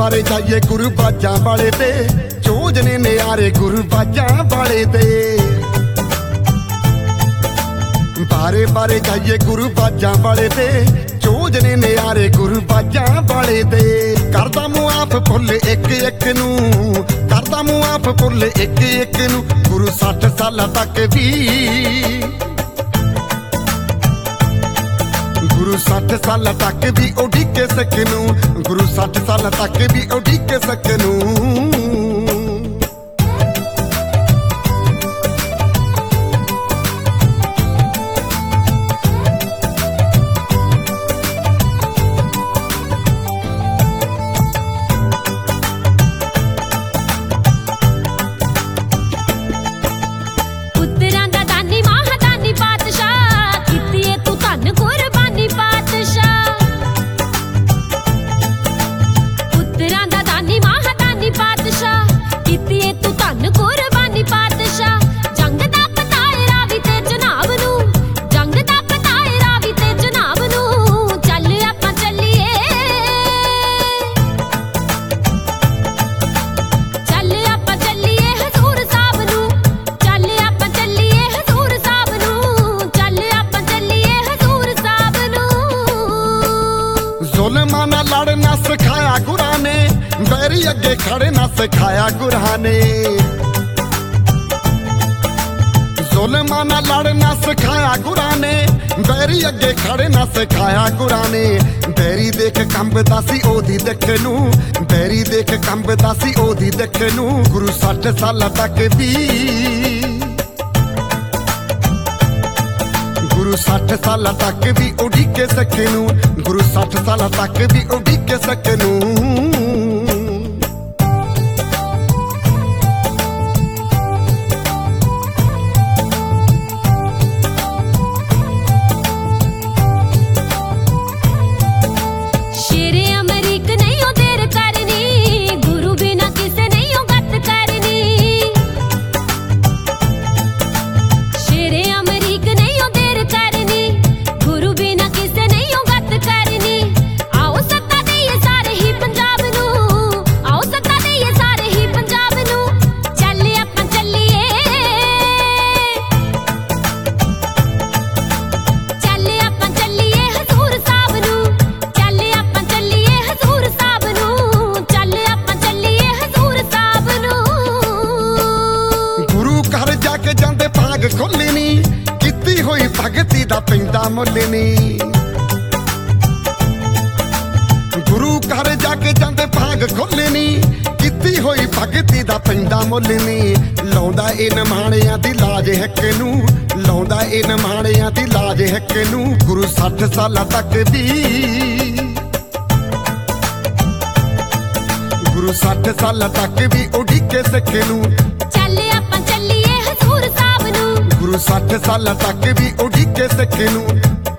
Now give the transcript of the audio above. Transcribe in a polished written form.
बारे जाइए गुरु बाजा वाले दे, चोजने नियारे गुरु बाजा वाले दे। बारे बारे जाइए गुरु बाजा वाले दे, चोजने नियारे गुरु बाजा वाले दे। करदा मुआफ फुल एक एक नू, करदा मुआफ फुल एक एक नू। गुरु 60 साल तक भी, गुरु 60 साल तक भी उड़ीके सकनू, गुरु 60 साल तक भी उड़ीके सकनू। जुल्मां नाल लड़ना सिखाया गुरां ने, बैरी अगे खड़ना सिखाया गुरां ने। जुल्मां नाल लड़ना सिखाया गुरां ने, बैरी अगे खड़ना सिखाया गुरां ने। बैरी देख कंबदा सी ओदी दिख नू, बैरी देख कंबदा सी ओदी दिख नू। गुरु 60 साल तक भी, गुरु 60 साल तक भी उड़ीके सकनू, गुरु 60 साल तक भी उड़ीके सकनू। खुलनी किती हुई भगती दा पैंदा मुलनी। गुरु घर जाके जांदे भाग खुलनी, किती हुई भगती दा पैंदा मुलनी। लाउंदा ए नमाणियां दी लाज हिक नू, लाउंदा ए नमाणियां दी लाज हिक नू। गुरु 60 साल तक भी, गुरु 60 साल तक भी उड़ीके सकनू। गुरु 60 साल तक भी उड़ीके सकनू।